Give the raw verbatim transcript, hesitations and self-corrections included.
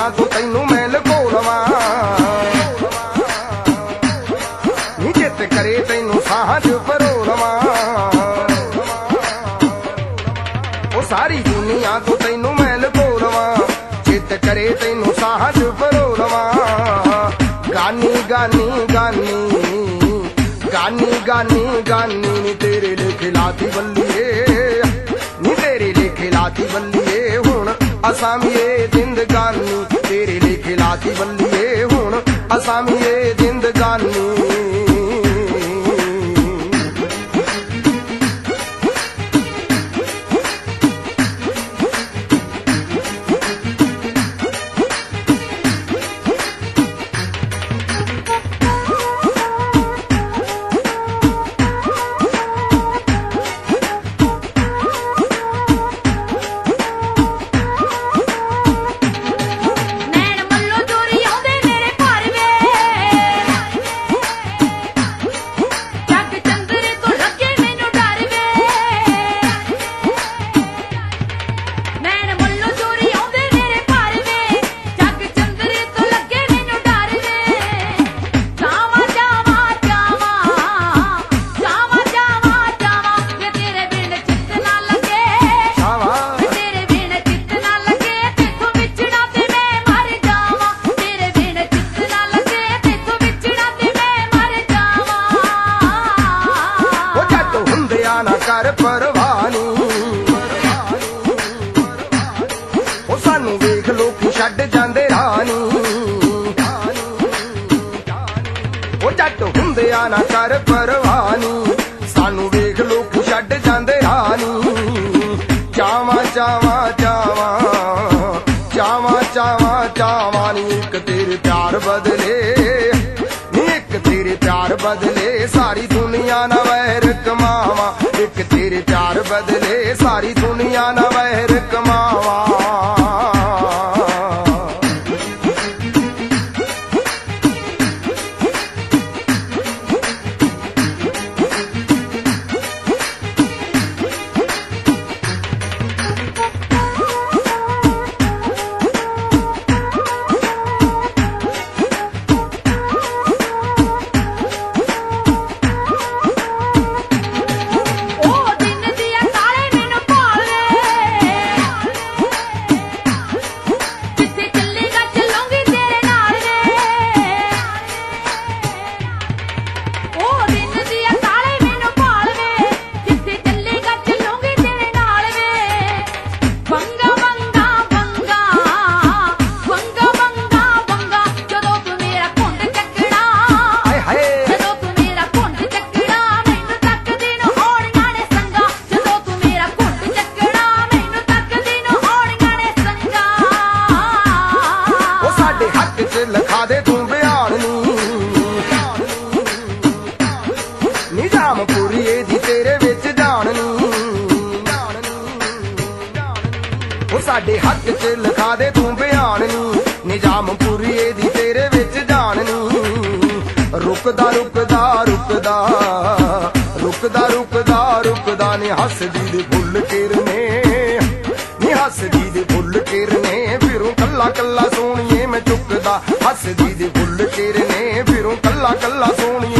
ਦੁਨੀਆ ਤੋਂ ਤੈਨੂੰ ਮੈਂ ਲੁਕੋ ਲਵਾਂ ਨੀ ਜਿੱਤ ਕਰੇ ਤੈਨੂੰ ਸਾਹਾਂ 'ਚ ਪਰੋ ਲਵਾਂ ਉਹ ਸਾਰੀ ਦੁਨੀਆ ਤੋਂ ਤੈਨੂੰ ਮੈਂ ਲੁਕੋ ਲਵਾਂ ਜਿੱਤ ਕਰੇ ਤੈਨੂੰ ਸਾਹਾਂ 'ਚ ਪਰੋ ਲਵਾਂ ਗਾਨੀ ਗਾਨੀ ਗਾਨੀ ਗਾਨੀ ਗਾਨੀ ਗਾਨੀ ਨੀ ਤੇਰੇ ਲਿਖੇ ਲਾਤੀ ਬੱਲੀਏ ਨੀ ਤੇਰੇ ਲਿਖੇ ਲਾਤੀ ਬੱਲੀਏ ਹੁਣ ਅਸਾਂ ਵੀ ਇਹ ਜ਼ਿੰਦਗਾਨੀ ਤੇਰੇ ਲਿਖੇ ਲਾਤੀ ਬੱਲੀਏ ਹੁਣ ਅਸਾਂ ਵੀ ਇਹ ਜ਼ਿੰਦਗਾਨੀ कर परवानी ओ सानू वेख लोग छड्ड जांदे रानी ओ जट हुंदिया ना कर परवानी सानू वेख लोग छड्ड जांदे रानी चावा चावा चावा चावा चावा चावा नी एक तेरे प्यार बदले नी एक तेरे प्यार बदले सारी दुनिया ना वैर कमावा एक तेरे प्यार बदले सारी दुनिया ना वैर कमावा लिखा दे तू बयान निजामपुरी दी तेरे विच जान नी ओ साडे हक च लिखा दे तू बयान नी निजामपुरी दी तेरे विच जान नी रुकदा रुकदा रुकदा रुकदा रुकदा रुकदा नी हसदी दे फुल किरने नी हसदी दे फुल किरने फिरों कल्ला कल्ला सोनिए मैं चुकदा हसदी दे फुल किरने फिरों कल्ला कल्ला सोनिए